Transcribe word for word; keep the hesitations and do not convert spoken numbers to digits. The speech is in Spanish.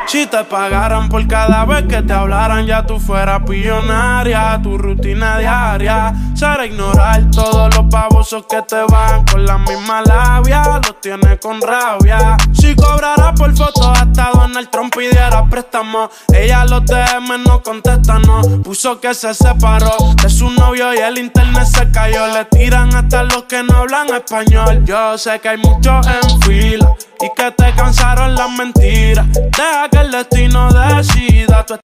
Si te pagaran por cada vez que te hablaran, ya tú fueras billonaria. Tu rutina diaria será ignorar todos los babosos que te van con la misma labia. Los tienes con rabia. Si cobrara por fotos hasta Donald Trump pidiera préstamo, ella los D M no contesta, no. Puso que se separó de su novio y el internet se cayó. Le tiran hasta los que no hablan español. Yo sé que hay muchos en fila y que te cansaron las mentiras. Deja que el destino decida. Tú